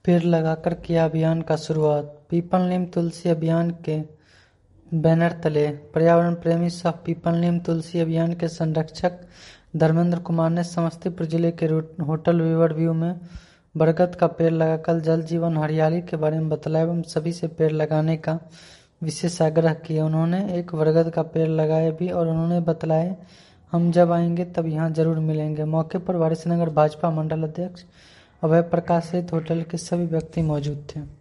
पेड़ लगाकर किया अभियान का शुरुआत। पीपल नीम तुलसी अभियान के बैनर तले पर्यावरण प्रेमी सह पीपल नीम तुलसी अभियान के संरक्षक धर्मेंद्र कुमार ने समस्तीपुर जिले के होटल रिवर व्यू में बरगद का पेड़ लगाकर जल जीवन हरियाली के बारे में बतलाया एवं सभी से पेड़ लगाने का विशेष आग्रह किया। उन्होंने एक बरगद का पेड़ लगाया भी और उन्होंने बतलाया, हम जब आएंगे तब यहाँ जरूर मिलेंगे। मौके पर वारिसनगर भाजपा मंडल अध्यक्ष अभय प्रकाश सहित होटल के सभी व्यक्ति मौजूद थे।